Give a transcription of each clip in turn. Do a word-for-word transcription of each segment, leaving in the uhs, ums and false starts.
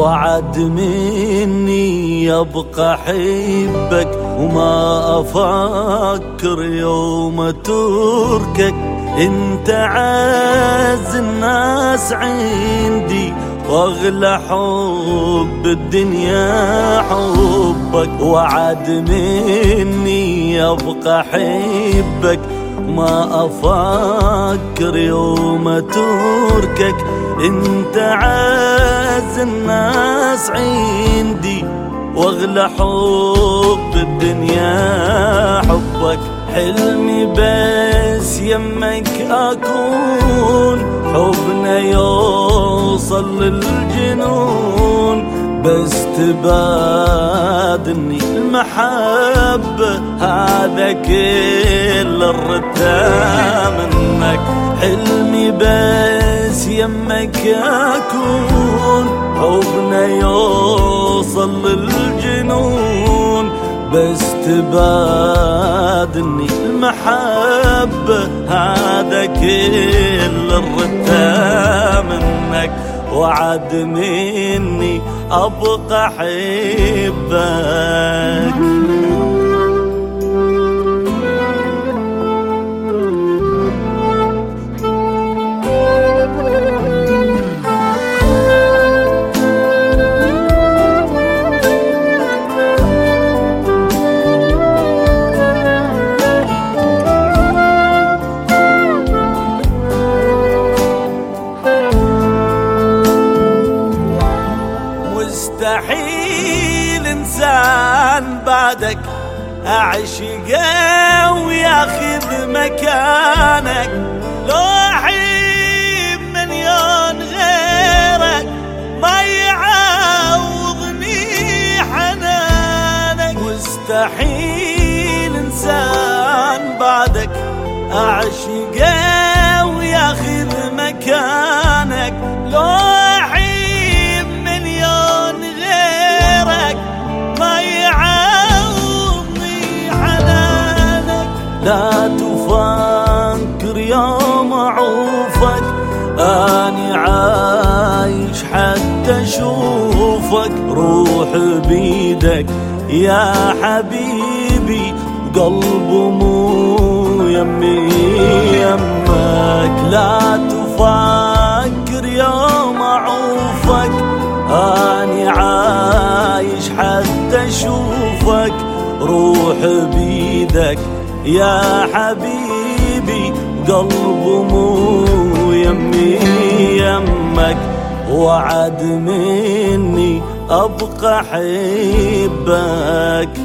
وعد مني يبقى حبك وما أفكر يوم تركك. انت عز الناس عندي واغلى حب الدنيا حبك. وعد مني يبقى حبك ما أفكر يوم تركك. انت عز الناس عندي واغلى حب الدنيا حبك. حلمي بس يمك أكون حبنا يوصل للجنون، بس تبادلني المحبة هذا كل الرتة منك. حلمي بس يمك أكون حبنا يوصل للجنون، بس تبادلني المحبة هذا كل الرتة منك. وعد مني أبقى أحبك. مستحيل إنسان بعدك أعشقه وياخذ مكانك. لو أحب مليون غيرك ما يعوضني حنانك. مستحيل إنسان بعدك أعشقه وياخذ مكانك. لو لا تفكر يوم أعوفك أني عايش حتى أشوفك. روح بيدك يا حبيبي وقلبه مو يمي يمك. لا تفكر يوم أعوفك أني عايش حتى أشوفك. روح بيدك يا حبيبي قلبه مو يمي يمك. وعد مني أبقى أحبك.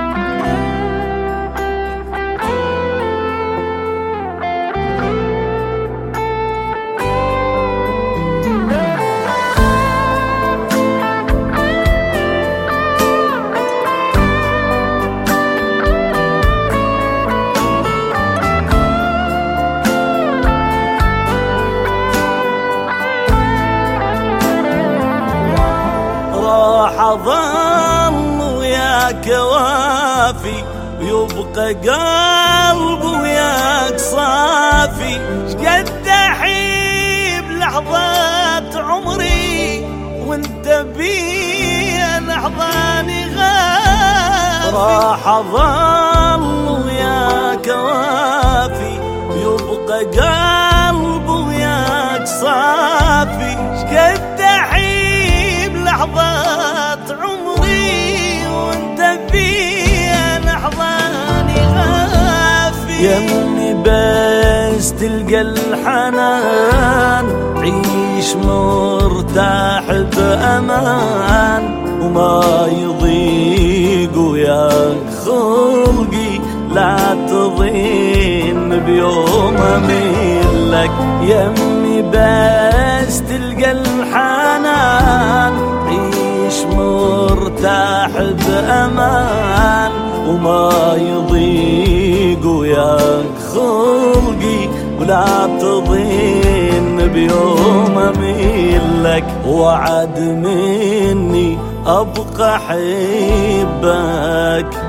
أظل وياك وافي ويبقى قلبي وياك صافي. شقد أحب لحظات عمري وانت بي لحظاني غافي. راح أظل وياك وافي ويبقى قلبي وياك صافي. شقد أحب لحظات عمري وانت فيها لحظاني غافي. يمي بس تلقى الحنان عيش مرتاح بأمان وما يضيق وياك خلقي. لا تظن بيوم أميلك. يمي بس تلقى الحنان عيش مرتاح بأمان وما يضيق وياك خلقي. ولا تظن بيوم أميلك. وعد مني أبقى أحبك.